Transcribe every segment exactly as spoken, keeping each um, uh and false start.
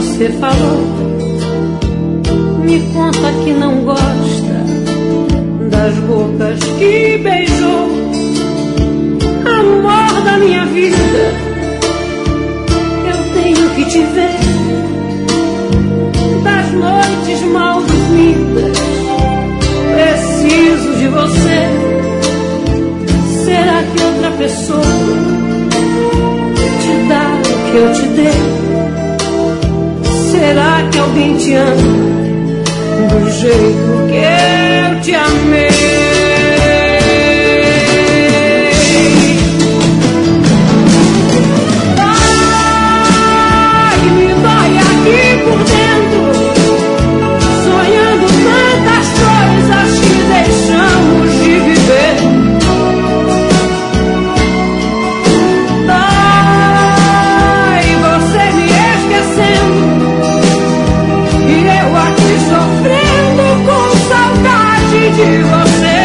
você falou. Me conta que não gosta das bocas que beijou. Amor da minha vida, eu tenho que te ver. Das noites mal dormidas, preciso de você. Será que outra pessoa te dá o que eu te dei? Será que alguém te ama do jeito que eu te amei? Por dentro, sonhando tantas coisas que deixamos de viver. Dói você me esquecendo e eu aqui sofrendo com saudade de você.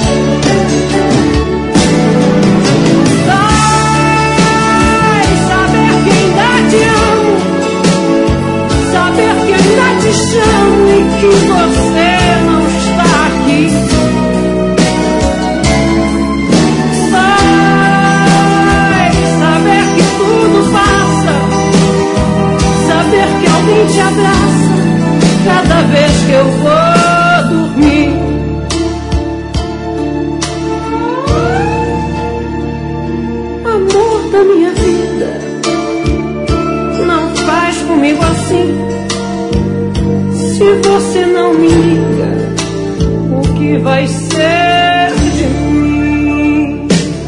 Dói saber que ainda te amo, saber que ainda te chamo e que você não está aqui. Vai saber que tudo passa, saber que alguém te abraça cada vez que eu vou dormir. Amor da minha vida, não faz comigo assim. Se você não me liga, o que vai ser de mim?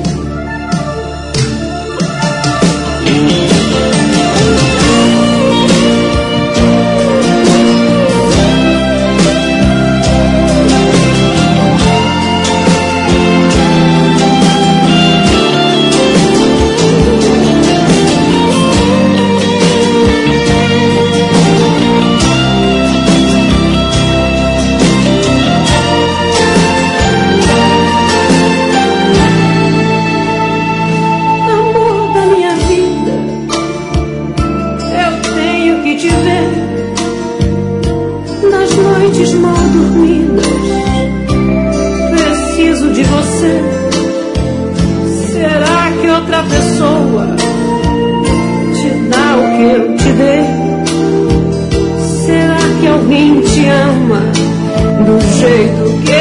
Noites mal dormidas, preciso de você. Será que outra pessoa te dá o que eu te dei? Será que alguém te ama do jeito que